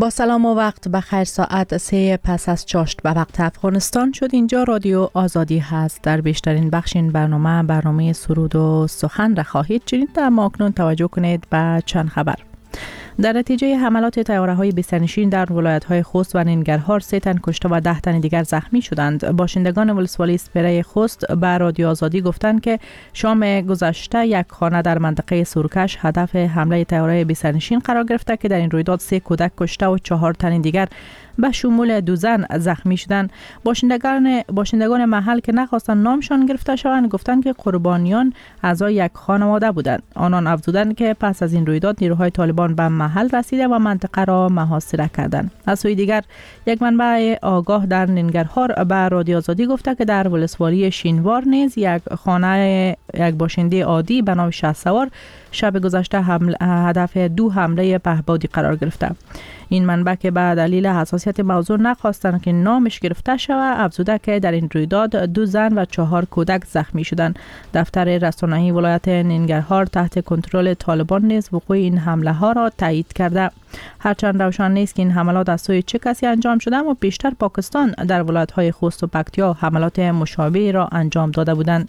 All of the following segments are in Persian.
با سلام و وقت بخیر. ساعت 3 پس از چاشت به وقت افغانستان شد. اینجا رادیو آزادی هست. در بیشترین بخش این برنامه سرود و سخن را خواهید شنید. اما اکنون توجه کنید به چند خبر. در نتیجه حملات طیاره‌های بی‌سرنشین در ولایت‌های خوست و ننگرهار 3 تن کشته و 10 تن دیگر زخمی شدند. باشندگان ولسوالی اسپره خوست به رادیو آزادی گفتند که شام گذشته یک خانه در منطقه سورکش هدف حمله طیاره بی‌سرنشین قرار گرفته که در این رویداد 3 کودک کشته و 4 تن دیگر به شمول 2 زن زخمی شدند. باشندگان محل که نخواستند نامشان گرفته شوند گفتند که قربانیان اعضای یک خانواده بودند. آنان افزودند که پس از این رویداد نیروهای طالبان به محل رسیده و منطقه را محاصره کردند. از سوی دیگر یک منبع آگاه در ننگرهار به رادیو آزادی گفته که در ولسوالی شینوار نیز یک خانه یک باشنده عادی به نام شهسوار شب گذشته هدف 2 حمله پهپادی قرار گرفته. این منبع که به دلیل حساسیت موضوع نخواستند که نامش گرفته شود افزوده که در این رویداد 2 زن و 4 کودک زخمی شدند. دفتر رسانه‌ای ولایت ننگرهار تحت کنترل طالبان نیز وقوع این حمله ها را تایید کرده. هرچند روشن نیست که این حملات از سوی چه کسی انجام شده، اما پیشتر پاکستان در ولایت‌های خوست و پکتیا حملات مشابهی را انجام داده بودند.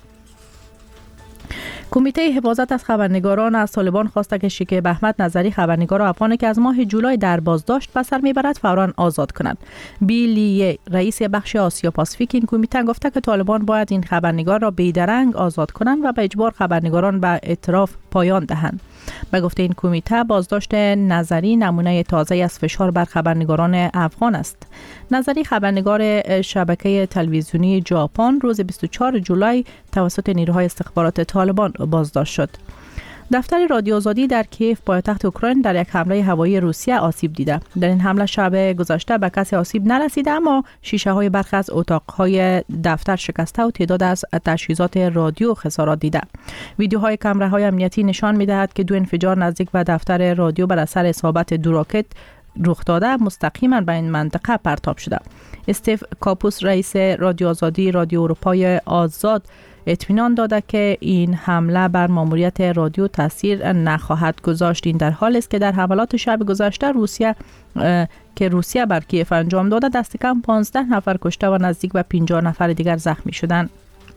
کمیته حفاظت از خبرنگاران از طالبان خواسته که شکیب احمد نظری خبرنگار افغانی که از ماه جولای در بازداشت به سر میبرد فوراً آزاد کنند. بیلی رئیس بخش آسیا پاسیفیک این کمیته گفته که طالبان باید این خبرنگار را بیدرنگ آزاد کنند و به اجبار خبرنگاران به اعتراف پایان دهند. به گفته این کمیته بازداشت نظری نمونه تازه از فشار بر خبرنگاران افغان است. نظری خبرنگار شبکه تلویزیونی ژاپن روز 24 جولای توسط نیروهای استخبارات طالبان بازداشت شد. دفتر رادیو آزادی در کیف پایتخت اوکراین در یک حمله هوایی روسیه آسیب دیده. در این حمله شب گذشته به کسی آسیب نرسیده، اما شیشه های برخی از اتاقهای دفتر شکسته و تعداد از تجهیزات رادیو خسارات دیده. ویدیوهای کامراهای امنیتی نشان می‌دهد که 2 انفجار نزدیک به دفتر رادیو بر اثر اصابت 2 راکت رخ داده مستقیما به این منطقه پرتاب شده. استیو کاپوس رئیس رادیو آزادی رادیو اروپای آزاد اطمینان داده که این حمله بر ماموریت رادیو تاثیر نخواهد گذاشت. این در حالی است که در حملات شب گذشته روسیه بر کیف انجام داده دست کم 15 نفر کشته و نزدیک به 50 نفر دیگر زخمی شدند.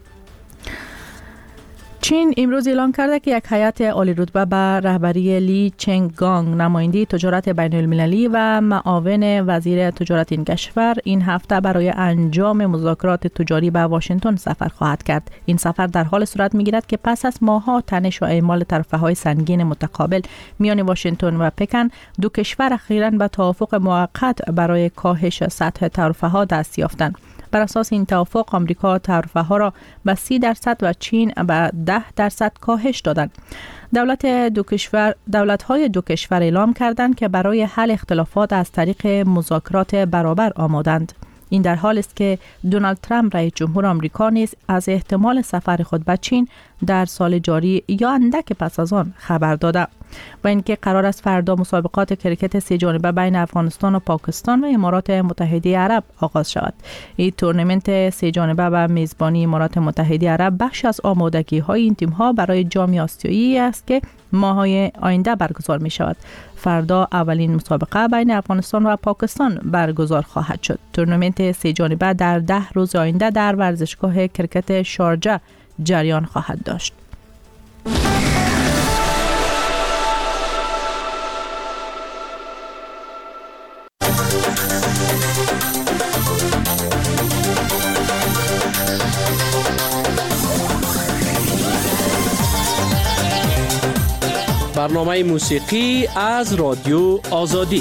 چین امروز اعلام کرده که یک هیئت عالی رتبه به رهبری لی چنگ گانگ نماینده تجارت بین المللی و معاون وزیر تجارت این کشور این هفته برای انجام مذاکرات تجاری به واشنگتن سفر خواهد کرد. این سفر در حال صورت می‌گیرد که پس از ماه‌ها تنش و اعمال طرفه‌های سنگین متقابل میان واشنگتن و پکن، 2 کشور اخیراً به توافق موقت برای کاهش سطح طرفه‌ها دست یافتند. بر اساس این توافق آمریکا طرفه‌ها را به 30% و چین به 10% کاهش دادند. دولت‌های دو کشور اعلام کردند که برای حل اختلافات از طریق مذاکرات برابر آمادند. این در حال است که دونالد ترامپ رئیس جمهور آمریکا نیز از احتمال سفر خود به چین در سال جاری یا اندک پس از آن خبر داده و اینکه قرار است فردا مسابقات کرکت 3 جانبه بین افغانستان و پاکستان و امارات متحده عرب آغاز شود. این تورنمنت 3 جانبه و میزبانی امارات متحده عرب بخش از آمادگی‌های این تیم‌ها برای جام آسیایی است که ماه‌های آینده برگزار می شود. فردا اولین مسابقه بین افغانستان و پاکستان برگزار خواهد شد. تورنمنت 3 جانبه در 10 روز آینده در ورزشگاه کرکت شارجه جریان خواهد داشت. برنامه موسیقی از رادیو آزادی.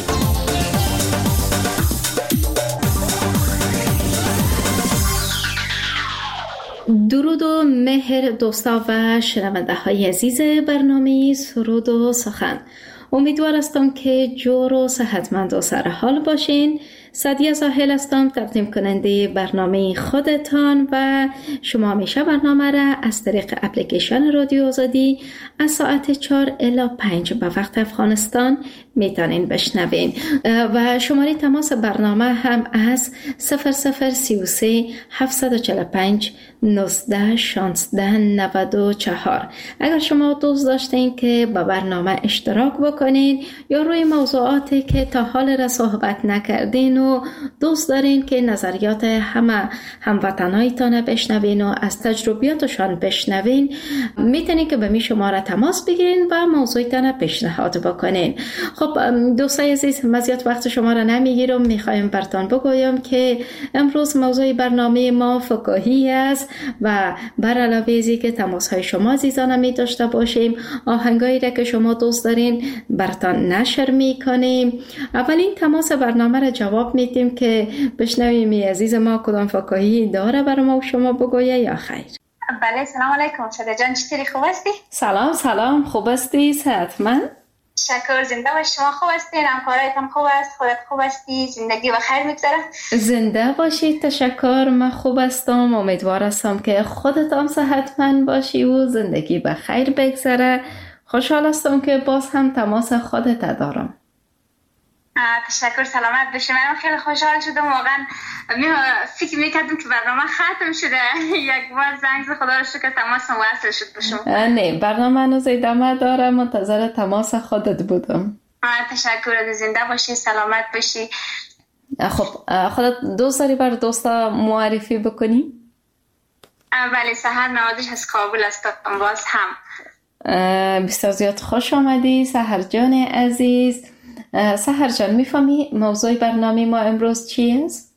درود و مهر دوستا و شنونده های عزیز برنامه سرود و سخن. امیدوار هستم که جور و صحتمند و سرحال باشین. سعدیه زاهل هستم، تقدیم کننده برنامه خودتان و شما همیشه برنامه را از طریق اپلیکیشن رادیو آزادی از ساعت 4 الی 5 به وقت افغانستان میتونین بشنوین و شماره تماس برنامه هم از 0033 745 19 16 94. اگر شما دوست داشتین که با برنامه اشتراک بکنین یا روی موضوعاتی که تا حال را صحبت نکردین و دوست دارین که نظریات همه هموطنایتان بشنوین و از تجربیاتشان بشنوین، میتونین که به می شماره تماس بگیرین و موضوعتان پیشنهاد بکنین. خب دوستای عزیز، مزیت وقت شما را نمیگیرم، میخوایم براتون بگویم که امروز موضوع برنامه ما فکاهی است و بر علاوه ازی که تماس های شما عزیزان می داشته باشیم، آهنگایی را که شما دوست دارین براتون نشر میکنیم. اولین تماس برنامه را جواب میدیم که بشنویم می عزیز ما کدام فکاهی داره برای ما و شما بگویه یا خیر. بله، سلام علیکم. شده جان چطوری، خوب هستی؟ سلام، خوب هستی؟ صحتمند؟ شکر، زنده باشی. شما خوب هستی؟ همکارایتان خوب است؟ خودت خوب هستی؟ زندگی بخیر میگذره؟ زنده باشی، تشکر. من خوب هستم، امیدوار هستم که خودت هم صحتمند باشی و زندگی بخیر بگذره. خوشحال هستم که باز هم تماس خودت دارم. تشکر، سلامت باشی. من خیلی خوشحال شدم، واقعا فکر میکردم که برنامه ختم شده. یک بار زنگ زد، خدا رو شکر تماس وصل شد باشم. نه، برنامه هنوز ادامه داره، منتظر تماس خودت بودم. تشکر، زنده باشی، سلامت باشی. خب خودت دوست داری بر دوستا معرفی بکنی؟ بله، سحر نوازش از کابل هستم. باز هم بسیار زیاد خوش آمدی سحر جان عزیز. سحر جان، میفهمی موضوع برنامه ما امروز چی است؟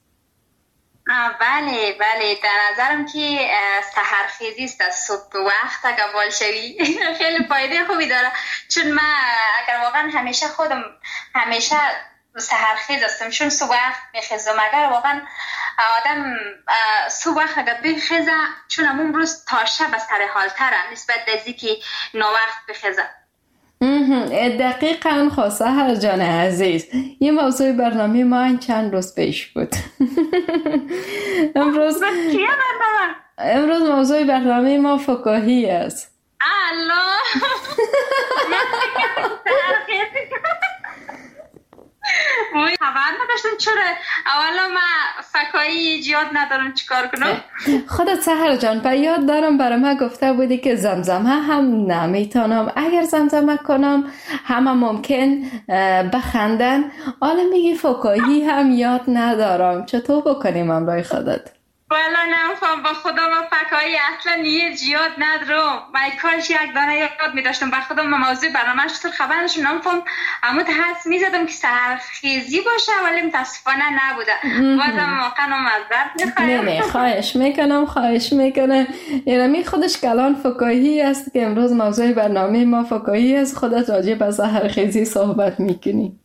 بله، در نظرم که سحرخیزی است. از صبح وقت اگر بال شوی خیلی فایده خوبی داره، چون من اگر واقعا همیشه سحرخیز هستم، چون صبح وقت میخیزم. اگر واقعا آدم صبح وقت اگر بخیزه، چون همون روز تا شب سر حال تره نسبت دزی که نوقت بخیزه. دقیقاً سحر جان عزیز، یه موضوع برنامه ما این چند روز پیش بود. امروز موضوع برنامه ما فکاهی است. الله موی خبر نداشتم. چرا اولا من فکایی یاد ندارم، چیکار کنم؟ خودت سحر جان په یاد دارم برای من گفته بودی که زمزمه هم نمیتونم، اگر زمزمه کنم همه ممکن بخندن. حالا میگی فکایی هم یاد ندارم، چطور بکنیم امرای خودت؟ والا نمیفهم، با خدا من فکایی اصلا یاد ندارم. من کاش یک دانه یاد میداشتم. با خدا من موضوع برنامه چطور خبر نشم نمیفهم. اما حدس میزدم که سحرخیزی باشه، ولی متاسفانه نبوده. بازم واقعا معذرت میخوایم. نه خواهش میکنم. یعنی خودش کلان فکایی است که امروز موضوع برنامه ما فکایی است. خودت راجع به سحرخیزی صحبت میکنی.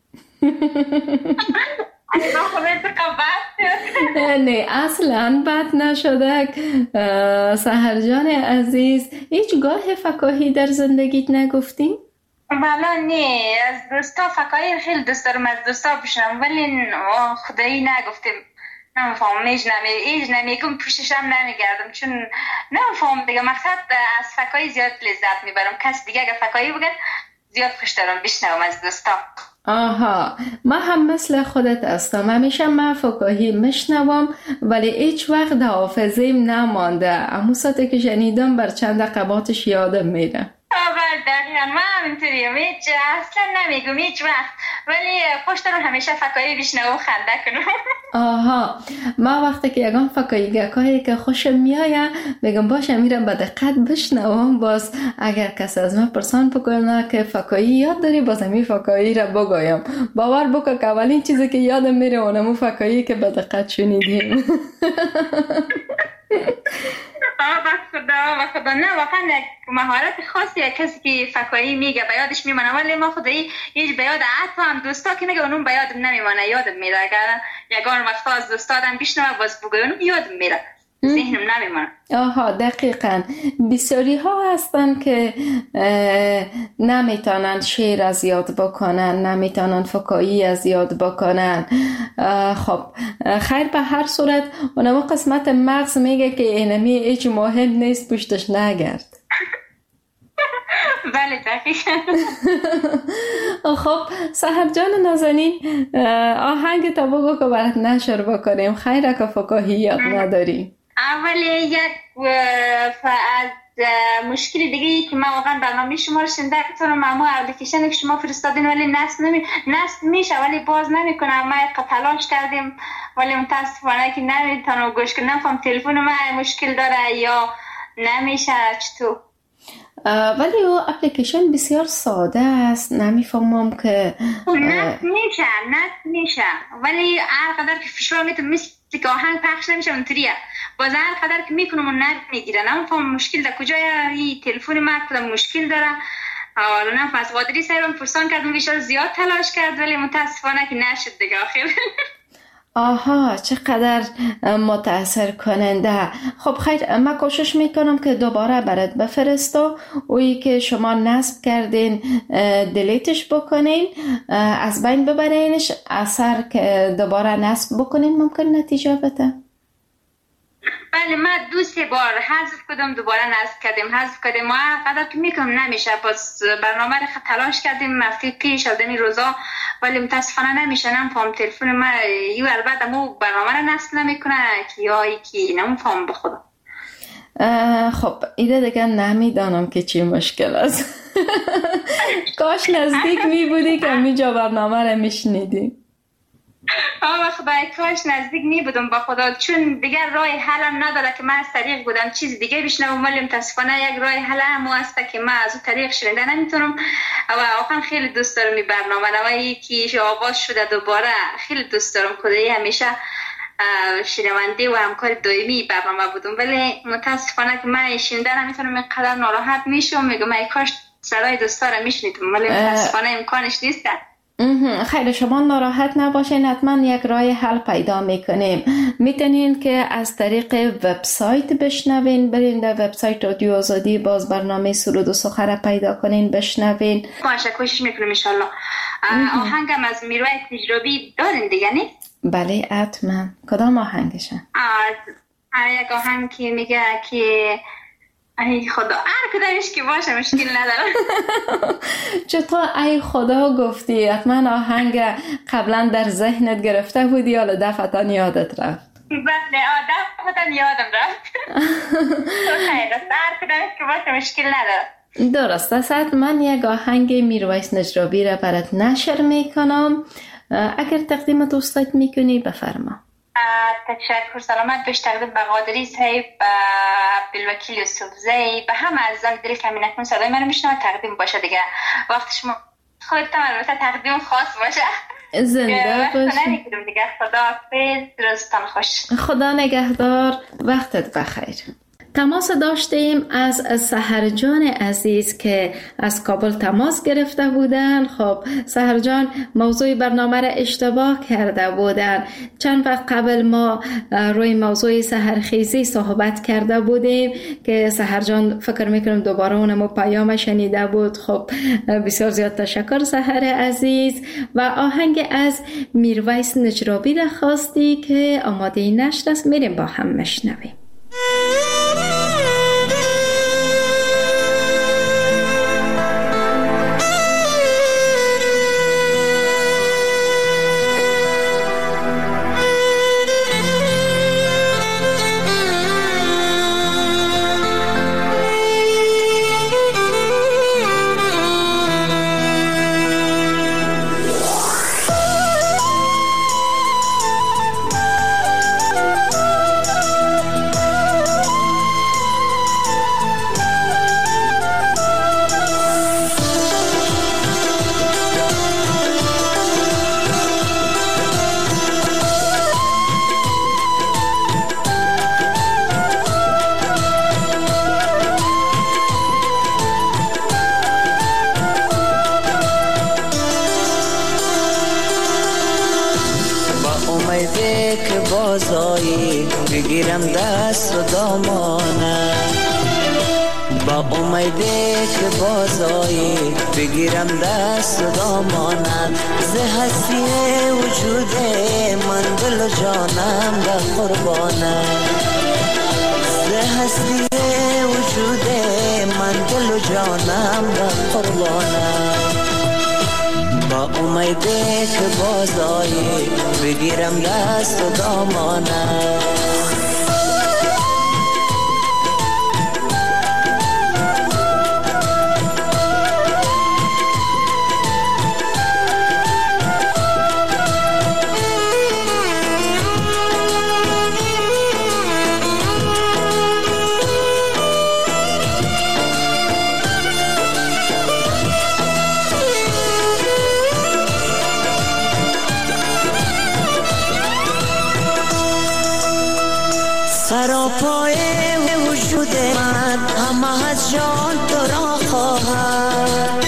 نه اصلا بد نشده. سحر جان عزیز، هیچ گاه فکاهی در زندگیت نگفتی؟ بله نه، از دوستا فکاهی خیلی دوست دارم از دوستا بشنم، ولی خدایی نگفتم. نمیفهم، ایج نمیگم، پوششم نمیگردم، چون نمیفهم دیگه. مقصد از فکاهی زیاد لذت میبرم. کس دیگه اگه فکاهی بگن زیاد خوش دارم بشنوم از دوستا. آها، من هم مثل خودت هستم. همیشه من فکاهی میشنوم ولی هیچ وقت حافظیم نمانده. اما ساعتی که شنیدم بر چند قباتش یادم میره. دقیقا من همینطوریم، هیچ اصلا نمیگم هیچ وقت، ولی خوش دارم همیشه فکایی بشنوم و خنده کنم. آها، من وقتی که یگان فکایی گکایی که خوشم میایه میگم باشه میرم به دقت بشنوم. باز اگر کسی از من پرسان بکنه که فکایی یاد داری، باز همی فکایی را بگویم. باور بکن که اولین چیزی که یادم میره اونمو فکایی که به دقت شنیدیم. خدا نه، واقعا مهارت خاصی کسی که فکایی میگه به یادش میمانه، ولی ما خدایی هیچ به یاد حتی هم دوستا که میگه اونم به یادم نمیمانه، یادم میره. اگر یگان وقتا از دوستا آدم بشنوه باز بگه اونم یادم میره. ذهنم نمیمونه. آها دقیقاً. بسیاری ها هستن که نمیتونن شعر از یاد بکنن، نمیتونن فکاهی از یاد بکنن. خب خیر، به هر صورت اونما قسمت مغز میگه که اینمی هیچ مهم نیست، پشتش نگرد. بله دقیقاً. خب سحر جان نازنین، آهنگ تا بگو که برات نشر بکنیم. خیره که فکاهی یاد نداریم. اولی یک از مشکلی دیگه که من واقعا برنامه شما رو شنیده کنم، معمول اپلیکیشنی که شما فرستادین ولی نصب میشه ولی باز نمیکنه. ما تلاش کردیم ولی متاسفانه که نمیتونم گوش کنم. نفهم تلفن من مشکل داره یا نمیشه چطور. ولی او اپلیکیشن بسیار ساده است، نمیفهمم که نصب میشه ولی هر قدر که فشار میتونم مثل که آهنگ پخش نمیشه اونطوریه. باز هر قدر که میکنم اون نمیگیره. نمیفهم مشکل در کجای این تلفن من کدام مشکل داره. حالا نفهم از قادری سایرم پرسان کردم بیشتر زیاد تلاش کرد ولی متاسفانه که نشد دیگه آخر. آها چقدر متاثر کننده. خب خیر، من کوشش میکنم که دوباره برات بفرستم. اویی که شما نصب کردین دیلیتش بکنین، از بین ببرینش. اثر که دوباره نصب بکنین ممکن نتیجه بده. بله من 2-3 بار حذف کردم، دوباره نصب کردیم، حذف کردیم. ما قدر که میکنم نمیشه. باز برنامه رو تلاش کردیم هفته پیش آدمی روزا ولی متاسفانه نمیشه. نمیفهم تلفن من یو البته مو برنامه رو نصب نمیکنه که یا یکی نمیفهم به خدا. خب ایده دیگه نمیدانم که چی مشکل است. کاش نزدیک میبودی که میجا برنامه رو میشنیدی. خدای کاش نزدیک می بودم با خدا، چون دیگر راه حلم نداره که من از طریق بودم چیز دیگه بشنوم ولی متاسفانه یک راه حل هم هست که من از اون طریق شنیده نمیتونم. و واقعا خیلی دوست دارم این برنامه و یکی آغاز شده دوباره خیلی دوست دارم. خدایی همیشه شنونده و همکار دائمی برنامه بودم ولی متاسفانه که من شنیده نمیتونم. اینقدر ناراحت میشم، میگم ای کاش صدای دوستا رو میشنیدم ولی متاسفانه امکانش نیست. خیلی شما ناراحت نباشین، حتما یک راه حل پیدا میکنیم. میتونین که از طریق وبسایت بشنوین، برین در وبسایت رادیو آزادی باز برنامه سرود و سخن پیدا کنین بشنوین. باشه کوشش میکنم ان شاء الله. آهنگم از میرویس نجرابی دارین دیگه نه؟ بله حتما. کدام آهنگشه؟ یک آهنگ که میگه که ای خدا هر کدامش که باشه مشکل نداره. چطور ای خدا گفتی؟ حتما آهنگ قبلا در ذهنت گرفته بودی یا دفعتا یادت رفت؟ بله دفعتا یادم رفت. خیلی هر کدامش که باشه مشکل نداره. درست است. من یک آهنگ میرویس نجرابی را برات نشر میکنم. اگر تقدیم دوستات میکنی بفرما. تشکر. سلامت باش. تقدیم به قادری صاحب، عبدالوکیل یوسفزی، به همه عزیزان دل که همینکنون صدای من میشنوند تقدیم باشه دیگه. وقت شما خودتان البته تقدیم خاص باشه. زنده باشی دیگه. خدا حافظ، روزتان خوش. خدا نگهدار، وقتت بخیر. تماس داشتیم از سحر جان عزیز که از کابل تماس گرفته بودن. خب سحر جان موضوع برنامه را اشتباه کرده بودن. چند وقت قبل ما روی موضوع سحرخیزی صحبت کرده بودیم که سحر جان فکر میکنم دوباره اونمو پیام شنیده بود. خب بسیار زیاد تشکر سحر عزیز. و آهنگ از میرویس نجرابی را خواستی که آماده نشر است، میریم با هم مشنویم. بازایی بگیرم دست و دامانه، با امیده که بازایی بگیرم دست و دامانه. ز هستی وجود من دل و جانم در قربانه، ز هستی وجود من دل و جانم در قربانه، با امیده که بازایی بگیرم دست و دامانه. سراپای وجود من همه از جان تو را خواهد،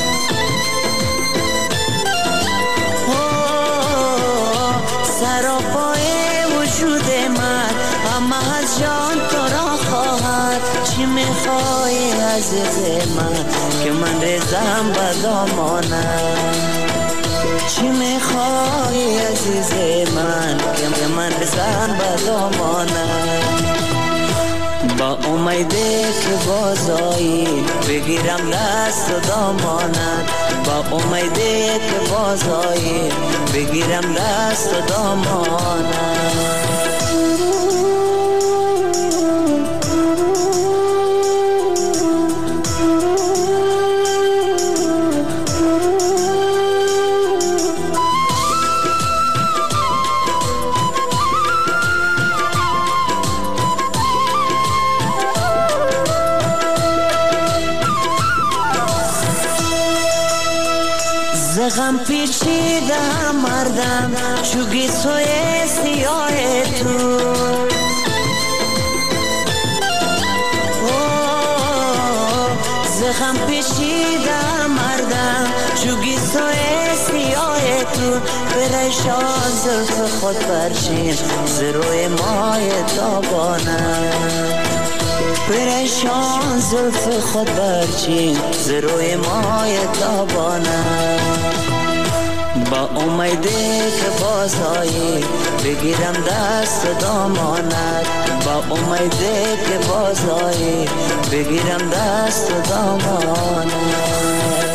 سراپای وجود من همه از جان تو را خواهد. چی میخوای عزیز من که من ریزم به دامانم، چی میخوای عزیز من که من ریزم به دامانم، با امیده که بازایی بگیرم دست و دامانت، با امیده که بازایی بگیرم دست و دامانت. غم پیچیده مردم چوگی سوی سیاه تو، زخم پیچیده مردم چوگی سوی سیاه تو. پریشان زلف خود برچین ز روی مای تابانم، پریشان زلف خود برچین ز روی مای تابانم، با امیده که بازایی بگیرم دست دامانت، با امیده که بازایی بگیرم دست دامانت.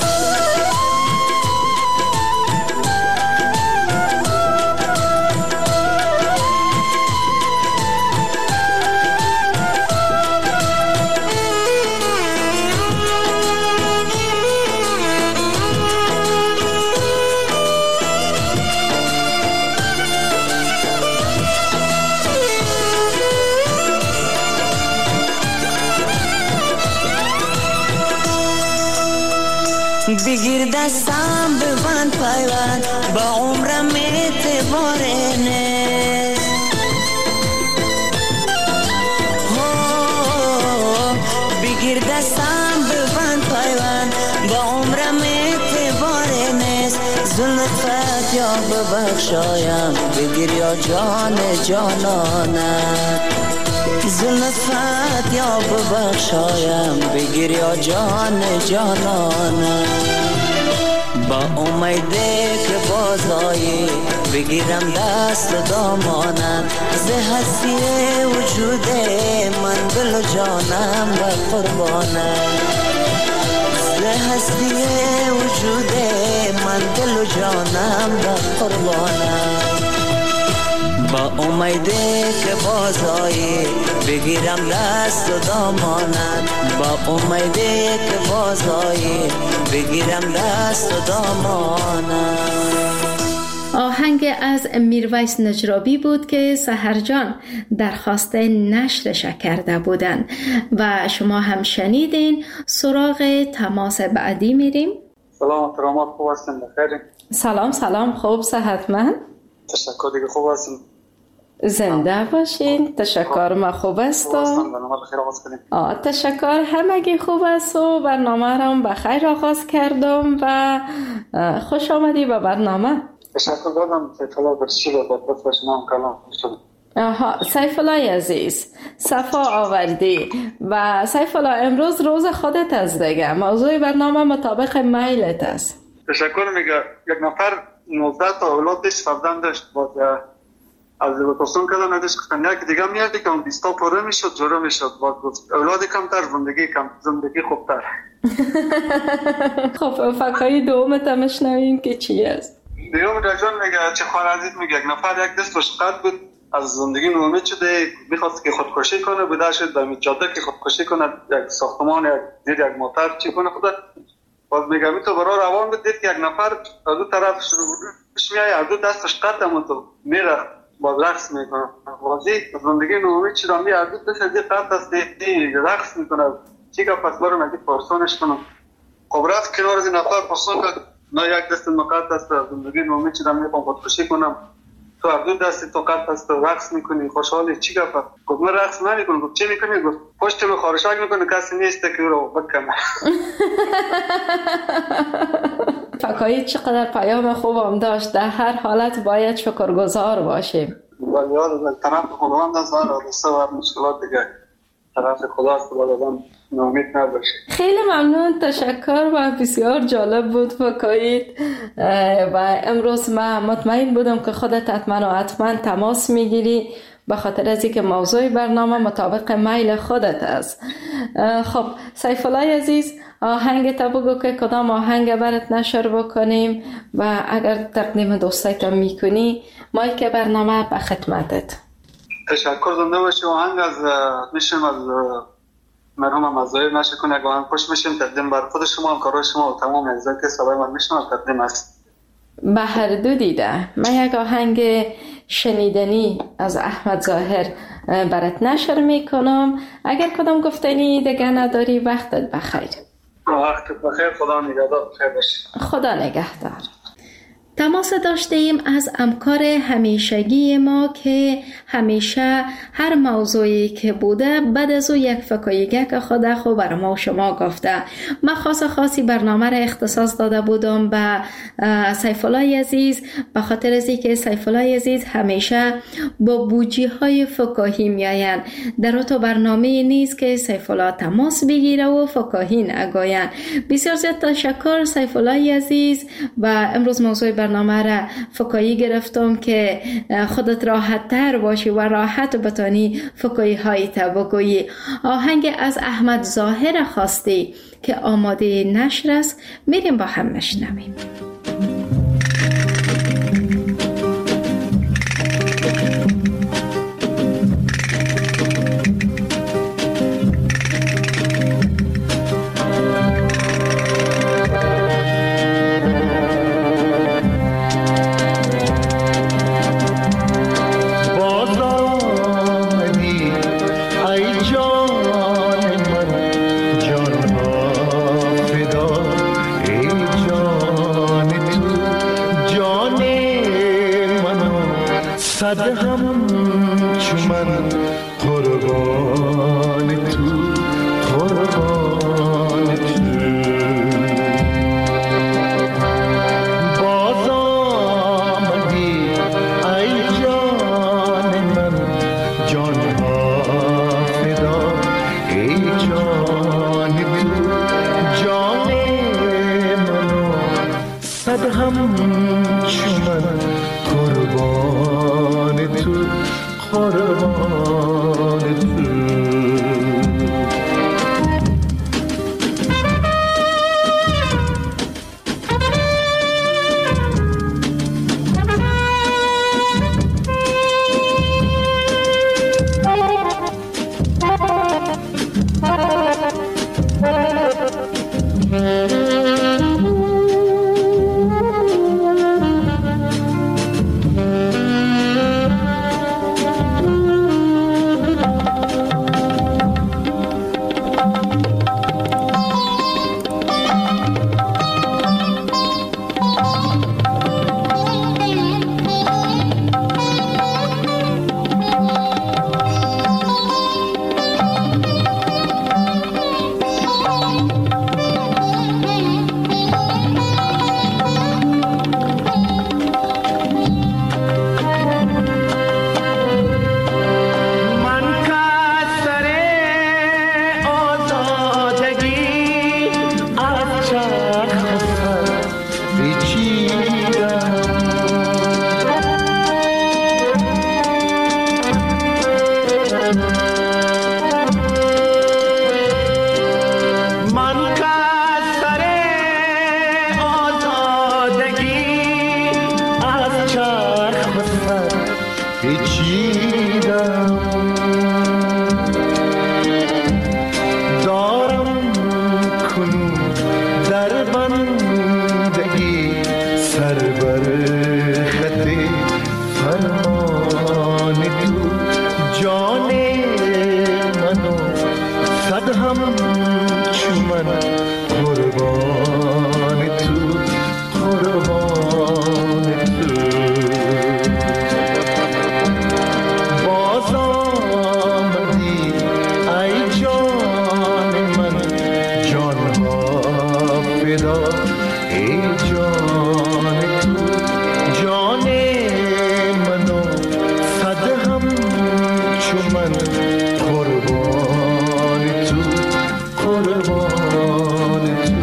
بگیر دستم ببند پیوند با عمرم اعتبار نیست، بگیر دستم ببند پیوند با عمرم اعتبار نیست. ظلمت یا ببخشایم بگیر یا جان جانانت، ظلمت یا ببخشایم بگیر یا جان جانانم، با امیده که بازایی بگیرم دست دامانم. ز هستی وجود من دل و جانم و قربانم، ز هستی وجود من دل و جانم و قربانم، با امیده که بازایی بگیرم دست و دامانت، با امیده که بازایی بگیرم دست و دامانت. آهنگ از میرویس نجرابی بود که سحرجان درخواست نشرش کرده بودن و شما هم شنیدین. سراغ تماس بعدی میریم. سلام کرامات، خوب هستین؟ بخیر؟ سلام خوب، صحتمند؟ تشکر دیگه، خوب هستین؟ زنده باشین. تشکر، ما خوب هستم. تشکر، همگی خوب است و برنامه را بخیر آغاز کردم و خوش آمدی به برنامه. تشکر دادم که طلا برشی و بدبخت باشم هم کلام شد. سیف الله عزیز، صفا آوردی. و سیف الله امروز روز خودت است دیگه، موضوع برنامه مطابق میلت است. تشکر. میگه یک نفر 19 تا اولاد داشت، فرزند داشت، باز از وطاسون کردن نداشت، گفتن یک دیگه میادی که اون 20 تا پره میشد، جورا میشد، باز گفت اولاد کمتر زندگی خوبتر. خب فکایی دومت هم شنویم که چی است؟ دیوم رجان میگه چه خواهر عزیز، میگه یک نفر یک دستش قد بود، از زندگی ناامید شده، میخواست که خودکشی کنه، بوده شد در جاده که خودکشی کنه، یک ساختمان یک موتر چی کنه خدا. باز میگه می تو برای روان بود، دید که یک نفر از دو طرف شروعش میایه، از دو دستش قد هم تو میره باز رقص میکنه. بازی زندگی ناامید شده، می از دو دست دید قد است دید رقص میکنه. چی که پس برو نگی پرسانش کنم. خب رفت کنار از این نفر پرسان کرد، نه یک دست مقد است، زندگی ناامید شدم، میخوام خودکشی کنم، تو از دو دستی تو قد است رقص میکنی، خوشحالی، چی گفت؟ گفت من رقص نمیکنم. گفت چی میکنی؟ گفت پشت من خارشک میکنه، کسی نیست که رو بکنه. فکایی چقدر پیام خوبم داشت. در هر حالت باید شکرگزار باشیم. ولی یاد طرف خداوند است، حادثه و مشکلات دیگه طرف خداست، خداوند ناامید نباشه. خیلی ممنون، تشکر و بسیار جالب بود فکایید. و امروز من مطمئن بودم که خودت حتما تماس میگیری، به خاطر از اینکه موضوع برنامه مطابق میل خودت است. خب سیف الله عزیز، آهنگ تا بگو که کدام آهنگ برات نشر بکنیم و اگر تقدیم دوستایت میکنی مایک برنامه به خدمتت. تشکر. زنده باشی. آهنگ از میشم از مرحوم مزایر نشه کنه، اگه آهنگ خوش میشیم تقدیم بر خود شما، همکارای شما و تمام عزیزان که صدای من میشنن تقدیم است. به هر دو دیده. من یک آهنگ شنیدنی از احمد ظاهر برات نشر میکنم. اگر کدام گفتنی دیگه نداری وقتت بخیر. وقتت بخیر. خدا نگهدار. بخیر باشی. خدا نگهدار. تماس داشته ایم از همکار همیشگی ما که همیشه هر موضوعی که بوده بعد از او یک فکاییگه که خدا خو بر ما و شما گفته. من خاصی برنامه را اختصاص داده بودم به سیف الله عزیز، به خاطر از اینکه سیف الله عزیز همیشه با بوجی های فکاهی میآیند. در تو برنامه نیست که سیف الله تماس بگیره و فکاهی نگویند. بسیار زیاد تشکر سیف الله عزیز. و امروز موضوع برنامه را فکایی گرفتم که خودت راحت تر باشی و راحت بتانی فکایی های تا بگویی. آهنگ از احمد ظاهر خواستی که آماده نشر است، میریم با هم نشنویم. دربندگی سر بر خط فرمان تو جان منو صد هم چومن قربان تو قربان تو باز آمدی ای جان من جان ها فدا ای جان تو جان منو صد هم چو من قربان تو قربان تو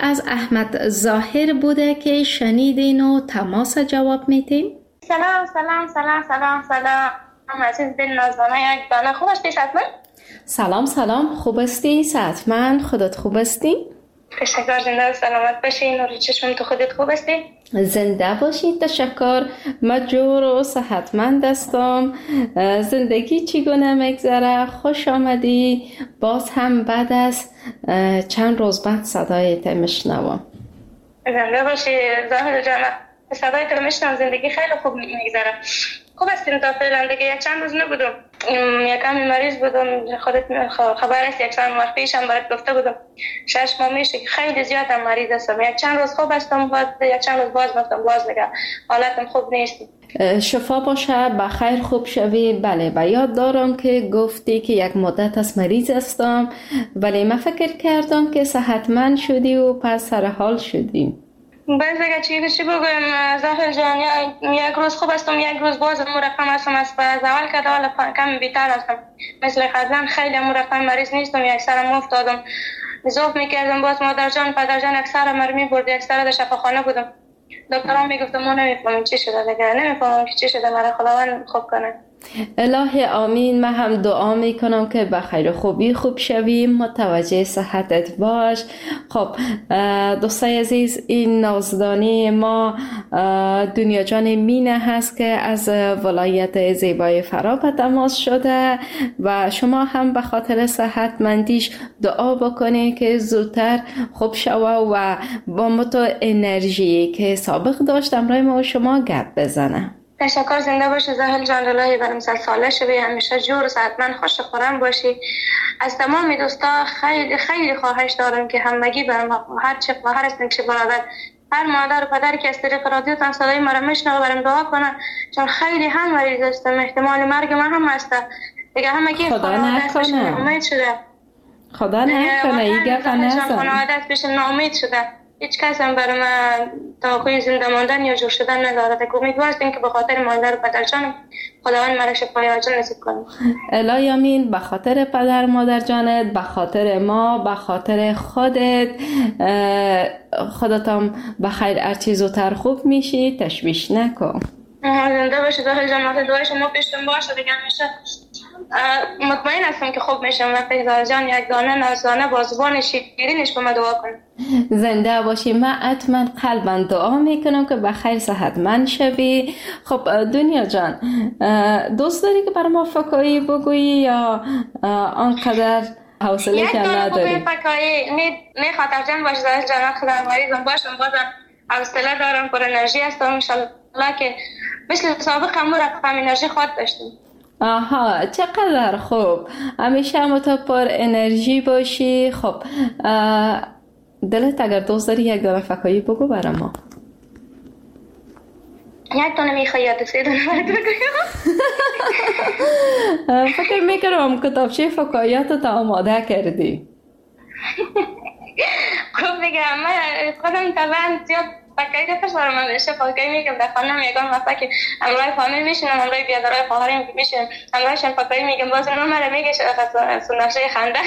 از احمد ظاهر بوده که شنیدین و تماس جواب میتیم. سلام سلام سلام سلام سلام عزیز دل نازانه یک دانه خوب هستی صحتمند؟ سلام سلام خوب هستی صحتمند؟ خودت خوب هستی؟ تشکر زنده و سلامت باشی. نور چشم تو خودت خوب هستی؟ زنده باشی تشکر. مجور و صحتمند هستم. زندگی چگونه میگذره؟ خوش آمدی. باز هم بعد از چند روز بعد صدایت میشنوم. زنده باشی زاهد جان. صدایت میشنوم. زندگی خیلی خوب میگذره. خوب هستیم تا فعلا دیگه. یک چند روز نبودم، یکم مریض بودم. خودت خبر است یک چند وقت پیشم برات گفته بودم 6 ماه میشه که خیلی زیادم مریض هستم. یک چند روز خوب هستم، بعد یک چند روز باز دیگه حالتم خوب نیست. شفا باشه، بخیر خوب شوی. بله و یاد دارم که گفتی که یک مدت از مریض هستم، ولی من فکر کردم که صحتمند شدی و پس سر حال شدی. باز دیگه چی بگویم زاهر جان، یک روز خوب هستم، یک روز باز مرقم هستم. از اول که حالا کم بیتر هستم. مثل قبلا خیلی مرقم مریض نیستم. یک سرم افتادم زوف میکردم، باز مادر جان پدر جان یک سرم مرمی برد، یک سر در شفاخانه بودم. دکتران میگفتم ما نمیفهمیم چی شده دیگه، نمیفهمم که چی شده. مرا خداوند خوب کنه. الهی آمین. من هم دعا میکنم که بخیر خوبی خوب شویم. متوجه صحتت باش. خب دوستای عزیز، این نازدانی ما دنیا جان مینه هست که از ولایت زیبای فرا به تماس شده و شما هم به خاطر صحتمندیش دعا بکنید که زودتر خوب شوه و با متو انرژی که سابق داشتم رای ما و شما گپ بزنه. تشکر. زنده باشی زاهل جان. الهی برم ساله شوی، همیشه جور و صحتمند خوش خورم باشی. از تمام دوستا خیلی خیلی خواهش دارم که همگی برم هر چه خواهر است نکشه برادر، هر مادر و پدری که از طریق رادیو تان صدای مرا میشنوه برم دعا کنن، چون خیلی هم مریض هستم. احتمال مرگ من هم هست دیگه. همگی خدا نکنه. امید شده. خدا نکنه. این گپ نزن. خانواده بشه ناامید شده. هیچ کس هم برای من توقعی زنده ماندن یا جور شدن ندارد. امیدوار هستیم که به خاطر مادر و پدر جانم خداوند مرا شفای عاجل نصیب کنه. الهی آمین. به خاطر پدر مادر جانت، به خاطر ما، به خاطر خودت، خودتم بخیر هر چیز زودتر خوب میشی. تشویش نکن. زنده باشید زاهر جان. دعای شما پیشتون باشه دیگه. همیشه مطمئن هستم که خوب میشم. وقتی زاهر جان یک دانه نازدانه با زبان شیرینش به من دعا کنه. زنده باشی. من حتما قلبا دعا میکنم که بخیر صحتمند شوی. خب دنیا جان، دوست داری که برای ما فکایی بگویی یا آنقدر حوصله که نداری؟ یک فکایی نه خاطر جان باشه زاهر جان. خدا مریضم باشم بازم حوصله دارم، پر انرژی هستم. انشالله که مثل سابق هم رقم انرژی خود داشتیم. آها چقدر خوب. همیشه هم تو پر انرژی باشی. خب دلت اگر دوست داری یک دانه فکایی بگو برای ما. یک دانه میخوایی یا 3 دانه برات بگویم؟ فکر میکنم کتابچه فکاییاتو آماده کردی. خوب دیگه. من خودم طبعا زیاد فکایی دفش دارم. من بشه فکایی میگم در خانم یکان وقتا که همراه فامیل میشنم، همراه بیادرهای خواهریم که میشنم، همراهشم فکایی میگم. باز اونو مرا میگه سنفشه خنده.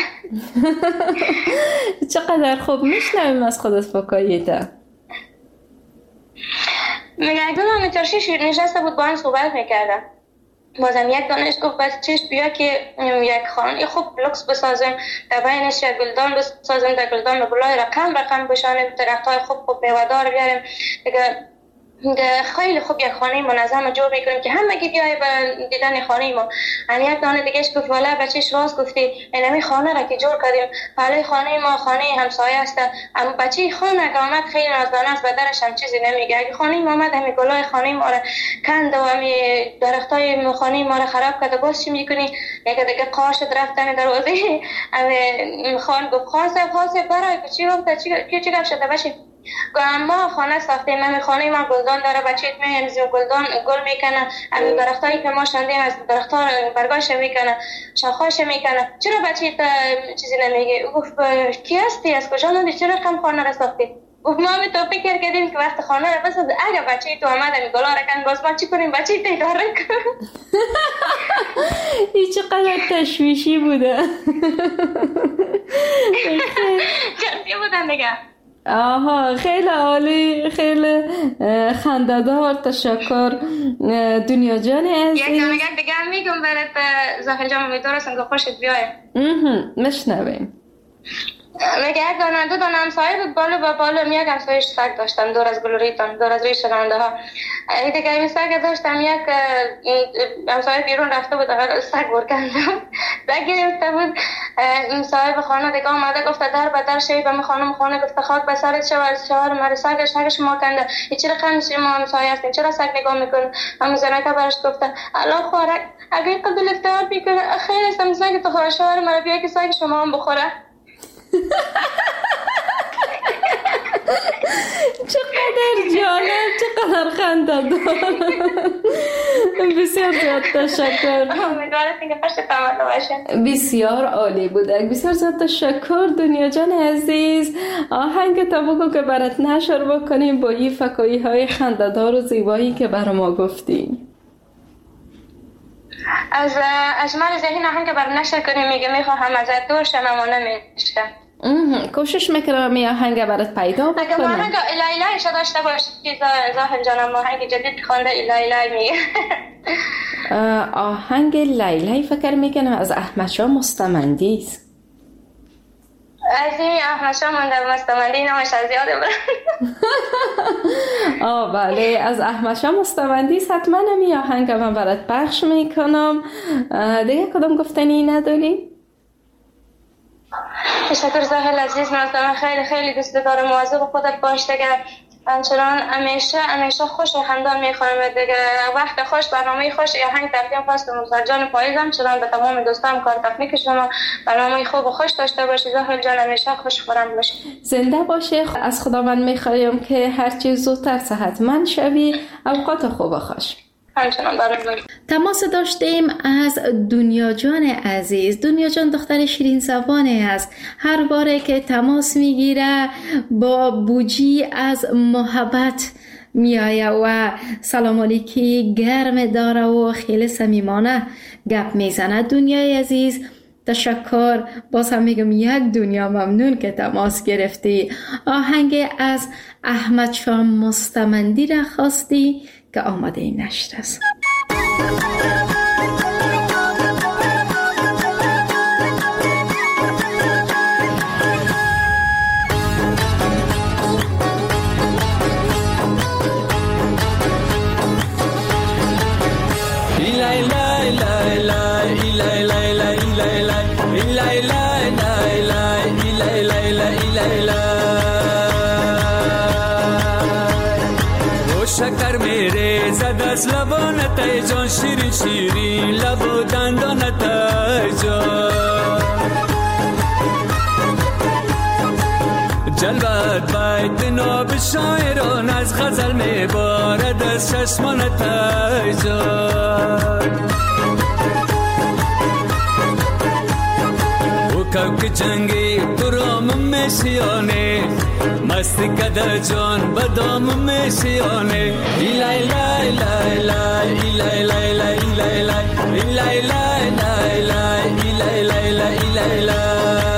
چقدر خوب میشنویم از خودت فکاییتا. میگه یک دانه ترشی نشسته بود با هم صحبت میکردم. بازم یک دانش گفت بچهش بیا که یک خانه خوب لوکس بسازم، در بینش یک گلدان بسازم، در گلدان به گلای رقم بشانیم، درختای خوب میوه‌دار بیاریم دیگه. خیلی خوب یک خانه منظم جور میکنیم که همگی بیای به دیدن خانه ما. یک دانه دیگهش گفت والا بچهش راست گفتی، اینمی خانه را که جور کردیم حالا خانه ما خانه همسایه است، اما بچه خانه که آمد خیلی نازدانه است، به درش هم چیزی نمیگه. اگه خانه ما آمد همی گلای خانه ما را کند و همی درختای خانه ما را خراب کرده، باز چی میکنی؟ یک دیگه قاشت رفتن دروازه همی خان گفت خاصه برای چی گفت چی گفت شده بچه ما خانه ساختیم. من خانه ما گلدان داره، بچه‌ت میامزیم گلدان گل میکنه، از درختایی که ما شاندیم از درخت‌ها برگاش میکنه، شاخه‌اش میکنه. چرا بچه‌ت چیزی نمیگه؟ گفت کی هستی؟ از کجا اومدی؟ چرا کم خانه را ساختی؟ گفت ما هم تو فکر کردیم که وقت خانه را بساز، اگه بچه‌ت تو اومد گلا را کن باز ما چی کنیم؟ بچه‌ت اداره کن. این چقدر تشویشی بوده. جدی بودن دیگه. آها خیلی عالی، خیلی خنده‌دار. تشکر دنیا جان عزیز. یک دیگه میگم برات زاهل جان، امیدوارم که خوشت بیاد. مشنویم. میگه یک دو دانه همسایه بود، بالا یک همسایش سگ داشتن دور از گلوریتان، دور از روی شنونده ها. دیگه این سگ داشتم، یک همسایه بیرون رفته بود اول سگ برکندم، سگ گرفته بود. صاحب خانه دیگه آمده گفته در بدر شوی به خانه گفته خاک به سرت شوهر مرا سگ شما کنده، چرا خند شما همسایه هستین، چرا سگ نگاه میکنه؟ همون زنه که برش گفته الله خوارک اگر قبول افتار میکنه خیلی استم سگ تو شوهر مرا بیا که سگ شما هم بخوره. چقدر جالب، چقدر خنده‌دار. بسیار زیاد تشکر. امیدوارم که خوشت آمده باشه. بسیار عالی بوده. بسیار زیاد تشکر دنیا جان عزیز. آهنگ تا بگو که برات نشر بکنیم با این فکایی های خنده‌دار و زیبایی که برای ما گفتیم. از اجمال ذهن آهنگ برای نشر کنیم میخواهم ازت دور شم اما نمیشه. کوشش میکنم می آهنگ برات پیدا بکنم. اگه آهنگ الایلایش داشته باشی زاهل جانم، آهنگ جدید خوانده الایلای میگه. آهنگ لیلی فکر میکنم از احمد شاه مستمندی است. از این احمد شاه مونده مستمندی نامش از یاده برم. بله از احمد شاه مستمندی است. حتما می آهنگ من برات پخش میکنم. دیگه کدام گفتنی نداری؟ تشکر زاهل عزیز، من خیلی خیلی دوست دارم. مواظب خودت باش دیگه. همچنان همیشه خوش خندان میخوام دیگه. وقت خوش، برنامه خوش، آهنگ تقدیم خواستم جان پاییزم چنان به تمام دوستام کار تکنیک شما. برنامه خوب و خوش داشته باشی زاهل جان، همیشه خوش خورم باشی. زنده باشی. از خداوند میخوایم که هر چیز زودتر صحتمند شوی. اوقات خوب و خوش. تماس داشتیم از دنیا جان عزیز. دنیا جان دختر شیرین زبانه است. هر باره که تماس میگیره با بوجی از محبت میایه و سلام علیکی گرم داره و خیلی صمیمانه گپ میزنه. دنیای عزیز تشکر. باز هم میگم یک دنیا ممنون که تماس گرفتی. آهنگ از احمد شاه مستمندی را خواستی که آماده این نشر است. شکر میره زد از لبانت ای جان، شیرین شیرین لب و دندانت ای جان، جلوت بیت ناب شاعران از غزل میبارد از چشمانت ای جان. او کوک جنگی برام میشیانه، مستی کده جان بدام میشیانه. ایلای لای لای لای ایلای لای لای ایلای لای ایلای لای لای لای ایلای لای لای ایلای لای.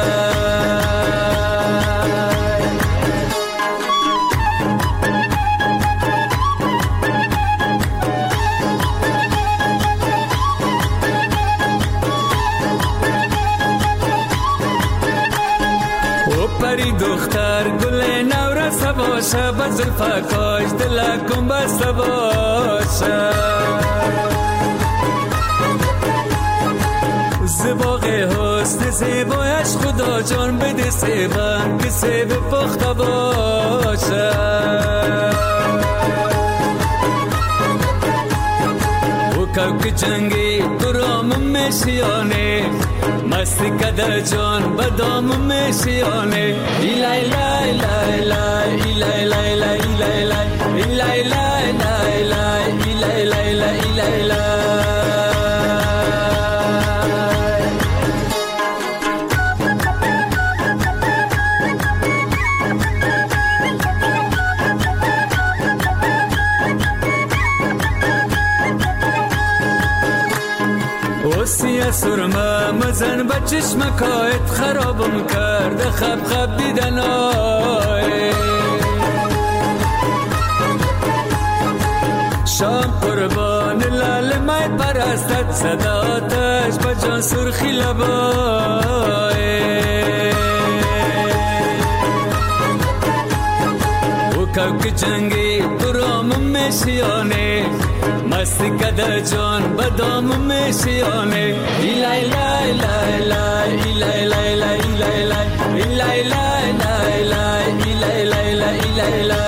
پری دختر گل نورس باشه، بزل فکاش دلکم بسته باشه. زباق حسن زیبایش خدا جان بده سیبن که سیب پخته باشه. او کوک جنگی برام میشیانه، مستی کده جان بدام میشیانه. ایلای لای لای لای ایلای لای لای ایلای لای ایلای لای لای لای ایلای لای لای ایلای لای. قصی سرمه مزن به چشمکایت خرابم کرده خب خب دیدن شام قربان لال مای پرستت صداتش به جان سرخی لبای او کوک جنگی درام میشیانه مستی کده جان بدام میشیانه ایلای لای لای لای ایلای لای لای ایلای لای ایلای لای لای لای ایلای لای لای ایلای لای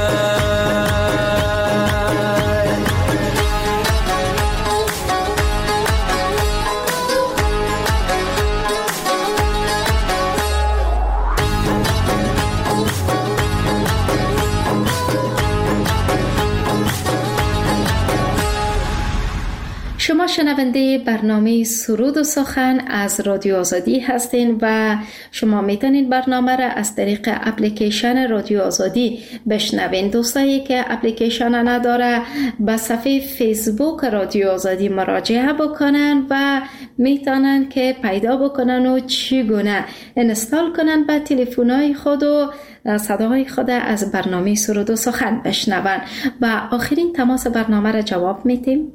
شما شنونده برنامه سرود و سخن از رادیو آزادی هستین و شما میتونید برنامه را از طریق اپلیکیشن رادیو آزادی بشنوین. دوستایی که اپلیکیشن نداره به صفحه فیسبوک رادیو آزادی مراجعه بکنن و میتونن که پیدا بکنن و چگونه اینستال کنن به تلفن‌های خود و صداهای خود از برنامه سرود و سخن بشنون. و آخرین تماس برنامه را جواب میتیم.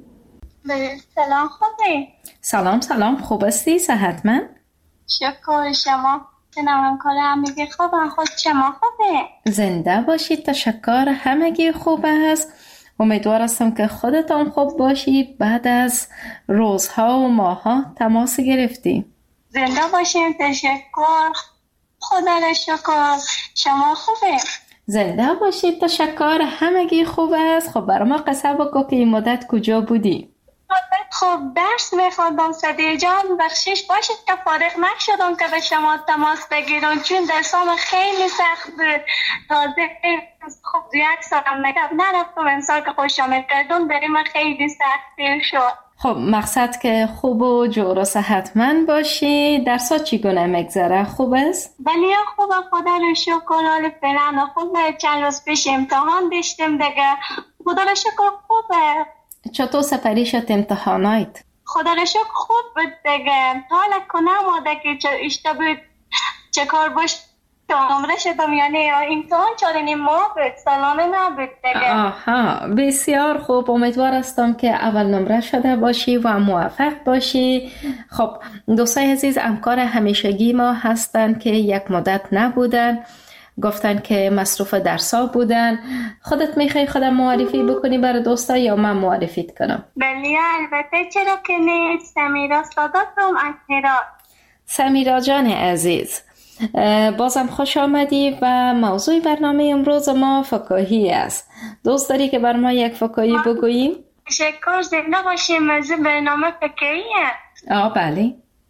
سلام خوبی؟ سلام خوب هستی؟ صحتمند؟ شکر شما. جنابم کار همگی خوبه. خود شما خوبه؟ زنده باشید. تشکر. همگی خوب است. امیدوار هستم که خودتان خوب باشید. بعد از روزها و ماهها تماس گرفتی. زنده باشیم. تشکر. خدا را شکر. شما خوبه؟ زنده باشید. تشکر. همگی خوب است. خب برای ما قصه بگو که این مدت کجا بودی؟ خب درس میخوندم صدیق جان. بخشش باشید که فارغ نشدم که به شما تماس بگیرم چون درسام خیلی سخت بود. تازه خب 1 سالم نرفتم امسال که خوش آمد کردم بریم خیلی سختی شد. خب مقصد که خوب و جور و صحتمند باشی. درسات چگونه میگذره؟ خوب است؟ بله خوبه. خدا رو شکر. حال فعلا خوبه. چند روز پیش امتحان داشتیم دیگه. خدا رو شکر خوبه. چطور سپری شد امتحانات؟ خدا رو شکر خوب بود دیگه. حالا کنم آده که اشته بود چه کار باش نمره شدم یعنی امتحان 4.5 ماه بود. سالانه نبود دیگه. آها بسیار خوب. امیدوار هستم که اول نمره شده باشی و موفق باشی. خب دوستای عزیز همکار همیشگی ما هستن که یک مدت نبودن. گفتن که مصروف درسا بودن. خودت میخوای خودم معرفی بکنی برای دوستا یا من معرفیت کنم؟ بله البته چرا که نه. سمیرا صداتم از هرات. سمیرا جان عزیز بازم خوش آمدی و موضوع برنامه امروز ما فکاهی است. دوست داری که بر ما یک فکاهی بگوییم؟ تشکر. زنده باشیم. موضوع برنامه فکاهیه. بله.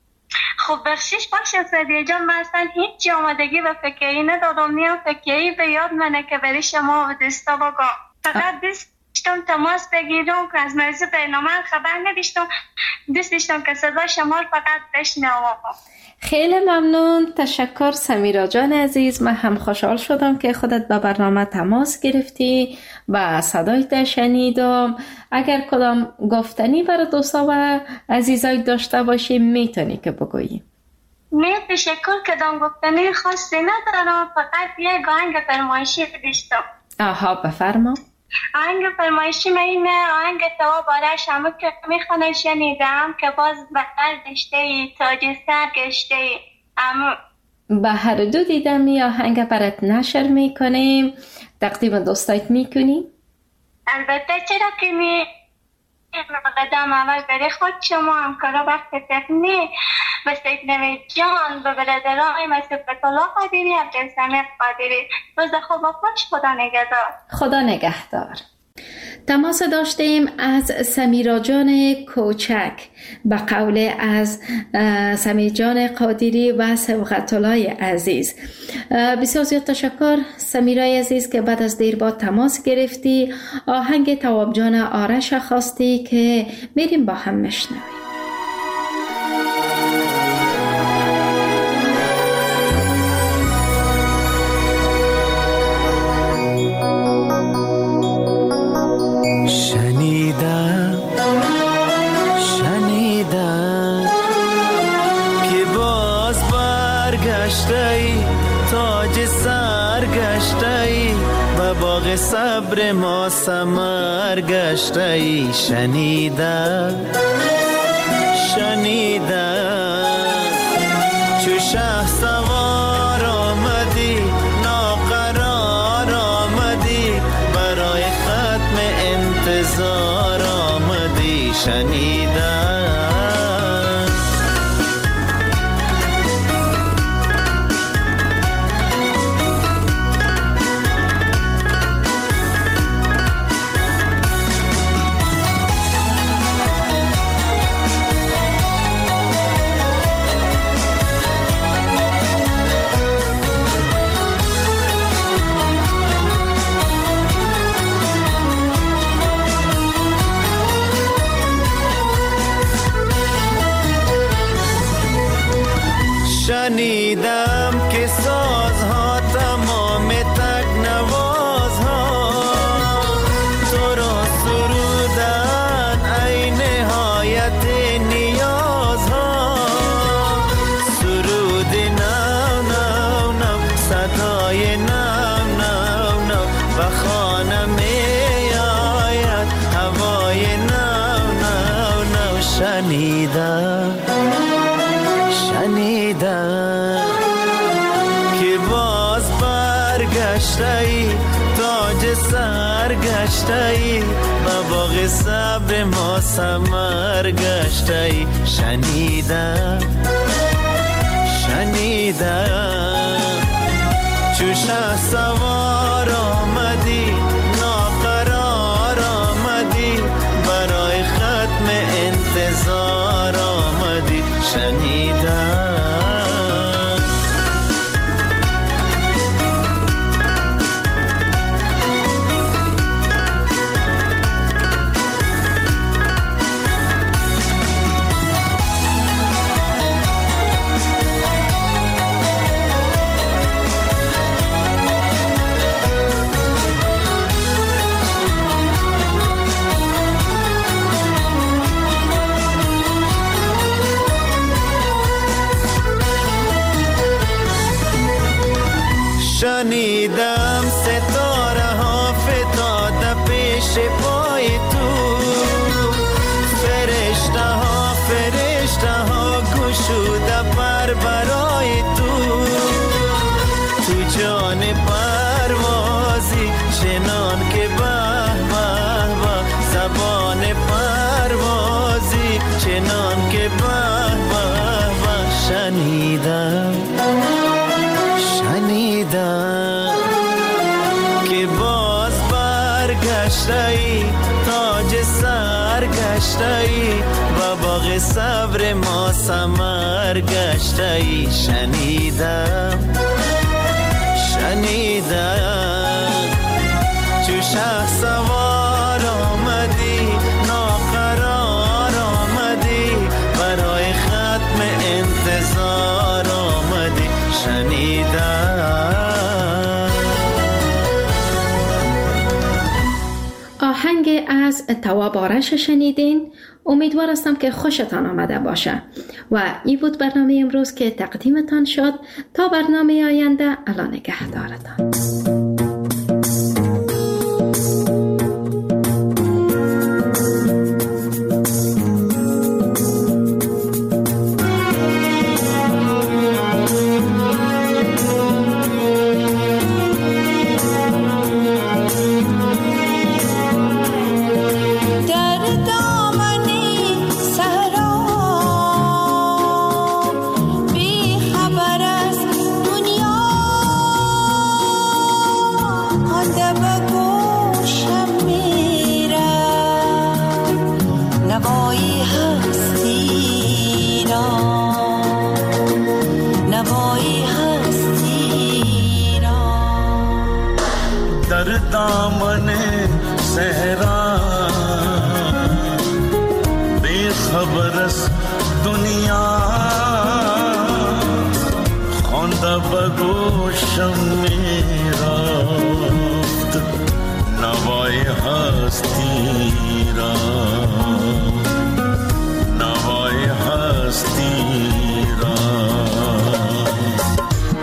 خب بخشش باشه صدیق جان. من اصلا هیچ آمادگی به فکری ندادم. نیم فکری به یاد منه که بری شما و دستا بگم. فقط داشتم تماس بگیرم که از موضوع برنامه خبر نداشتم. دوست داشتم که صدا شما فقط بشنوم. خیلی ممنون. تشکر سمیرا جان عزیز. من هم خوشحال شدم که خودت به برنامه تماس گرفتی و صدایت شنیدم. اگر کدام گفتنی برای دوستا و عزیزای داشته باشی میتونی که بگویی. تشکر. کدام گفتنی خاصی ندارم. فقط یک آهنگ فرمایشی داشتم. بفرما. آهنگ فرمایشی من اینه. آهنگ تو بارش همه که میخونه شنیدم که باز بغل داشته ای تاج سر گشته ای. به هر دو دیدم یا آهنگ برات نشر میکنیم. تقدیم دوستایت میکنی؟ البته چرا که قدم اول بری خود شما همکارا وقت تکنیک به سیدنوی جان به برادران مثل فتولا قادری عبدالسمیق قادری. روز خوب و خوش. خدا نگهدار. خدا نگهدار. تماس داشتیم از سمیرا جان کوچک به قول از سمیرا جان قادری و سبقت الله عزیز. بسیار زیاد تشکر سمیرا عزیز که بعد از دیر بعد تماس گرفتی. آهنگ تواب جان آرش خواستی که میریم با هم مشنویم. شنیدم گشته‌ای تاج سر گشته‌ای و باغ صبر ما ثمر گشته‌ای شنیدم چو شه سوار آمدی ناقرار آمدی برای ختم انتظار آمدی شنیدم شنیدم که سازها تمام تکنوازها تو را سرودن ای نهایت نیازها سرود نو نو نو صدای نو نو نو و خانه می آید هوای نو نو نو شنیدم که باز برگشته‌ای تاج سر گشته‌ای و باغ صبر ما ثمر گشته‌ای شنیدم چو شه سوار آمدی ناقرار آمدی برای ختم انتظار آمدی شنیدم شنیدم ستاره ها فتاده پیش پای تو فرشته ها گشوده پر برای تو جان پروازی چنان که به به به زبان پروازی چنان که به به به شنیدم که باز برگشته‌ای تاج سر گشته‌ای و باغ صبر ما ثمر گشته‌ای شنیدم چو شه سوار آمدی ناقرار آمدی برای ختم انتظار آمدی شنیدم. آهنگ از تواب آرش شنیدین. امیدوار هستم که خوشتان آمده باشه و این بود برنامه امروز که تقدیمتان شد. تا برنامه آینده الله نگهدارتان. दामन सहरा बेखबरस दुनिया خوانده بگوشم میرفت نوای هستی را نوای هستی را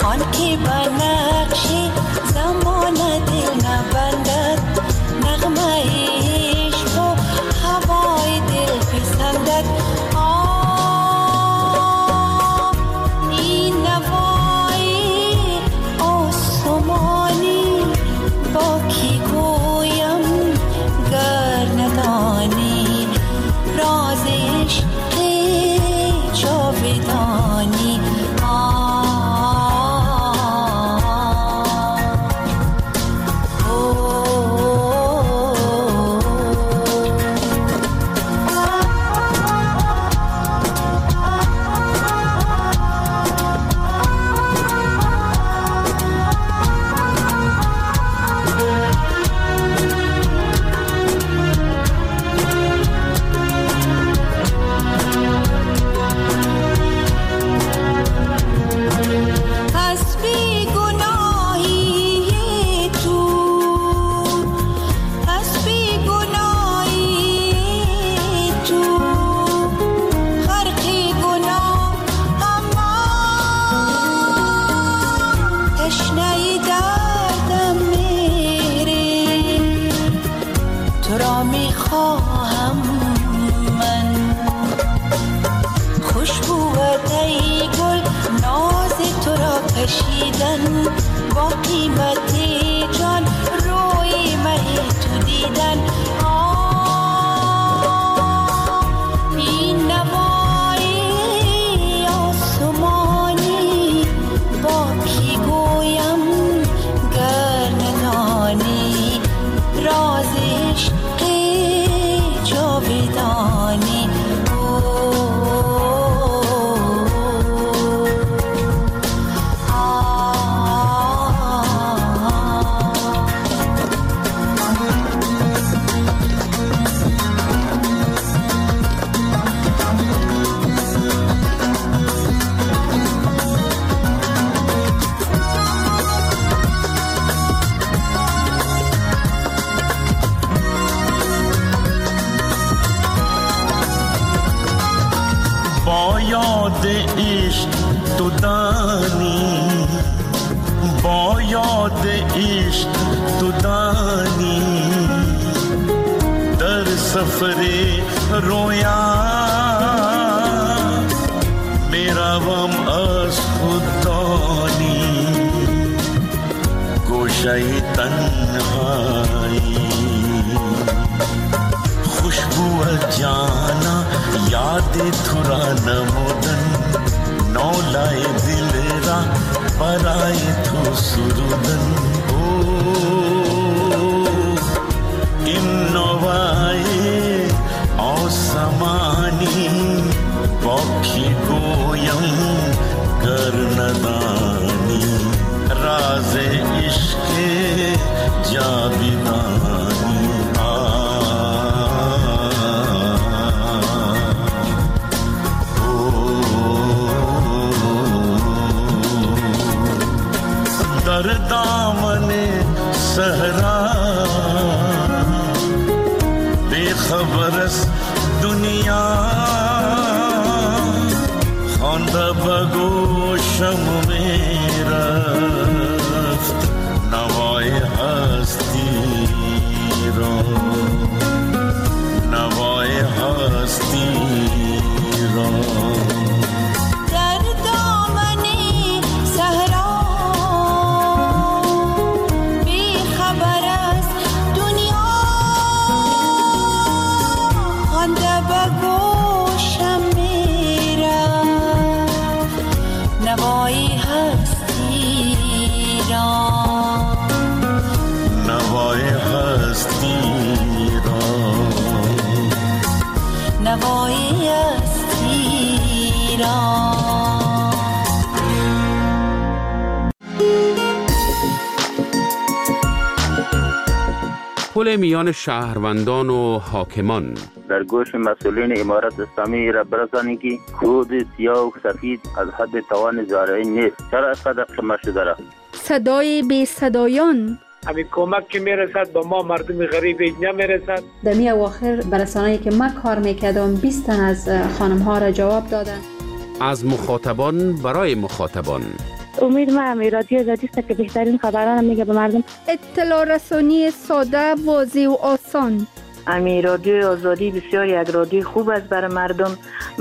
پل میان شهروندان و حاکمان. در گوش مسئولین امارت اسلامی را برسانید که کود سیاه و سفید از حد توان زارعین نیست. چرا اینقدر شما شده را؟ صدای بی صدایان. همین کمک که میرسد با ما مردم غریب نمیرسد. در می اواخر برسانه‌ای که من کار میکردم 20 تن از خانم ها را جواب دادن. از مخاطبان برای مخاطبان. امید ما رادیو آزادی است که بهترین خبران میگه به مردم. اطلاع رسانی ساده، واضح و آسان. رادیو آزادی بسیار یک رادیو خوب است برای مردم،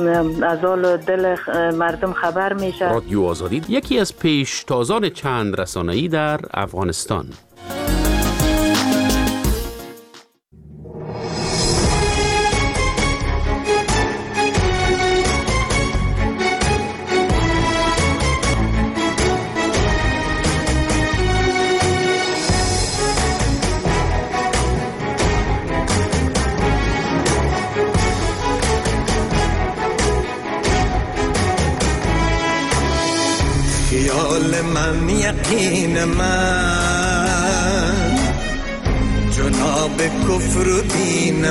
از حال دل مردم خبر میشه. رادیو آزادی یکی از پیشتازان چند رسانه‌ای در افغانستان. خیال من یقین من جناب کفر و دین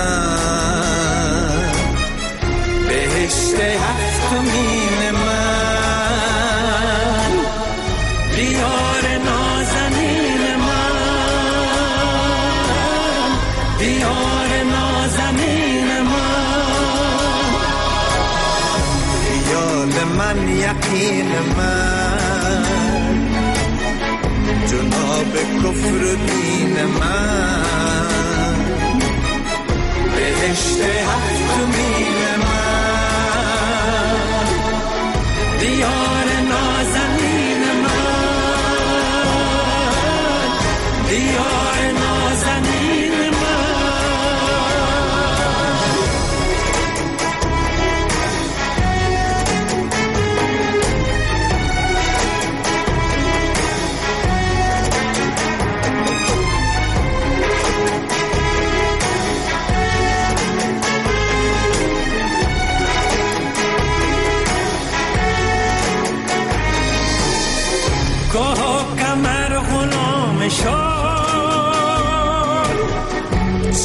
من بهشت هفتمین من دیار نازنین من دیار نازنین من خیال من یقین من جناب کفر و دین من بهشت هفتمین من دیار نازنین من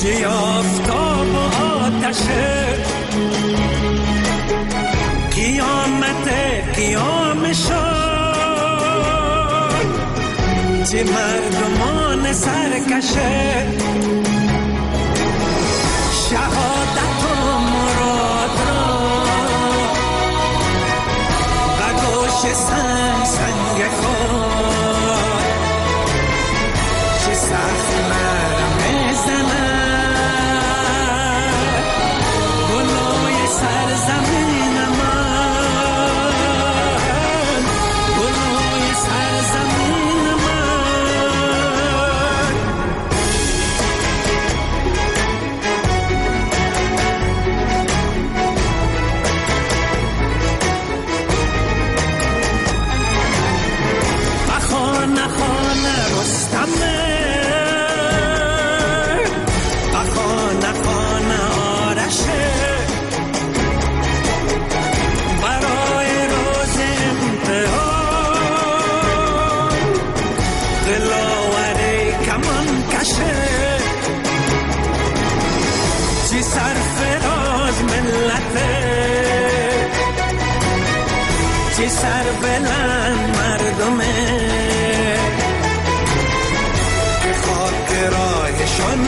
چی آفتاب و آتشه قیامت قیام شد چه مردمان سرکشه شهادت و مراد را و گوش سنگ سنگ خود چه سخت مرم زند گلوی سرزمین من گلوی سرزمین من بخانه خانه رستمه بخانه خانه آرشه برای روز امتحان دلاوری کمان کشه چی سرفراز ملته چی سربلند مردمه که خاک راهشان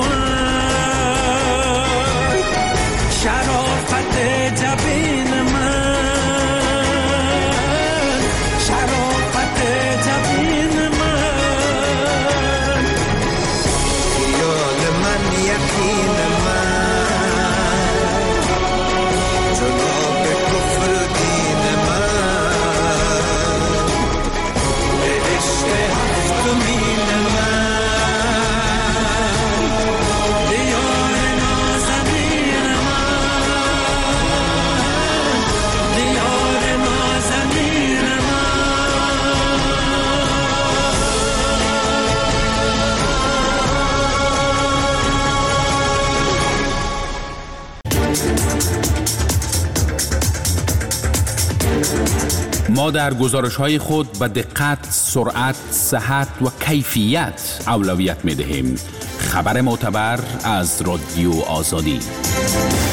بود شرافت جبین من شرافت جبین من خیال من یقین من جناب کفر دین من به عشق هفتمین من دیار نازنین من دیار نازنین ما در گزارش‌های خود به دقت، سرعت، صحت و کیفیت اولویت می‌دهیم. خبر معتبر از رادیو آزادی.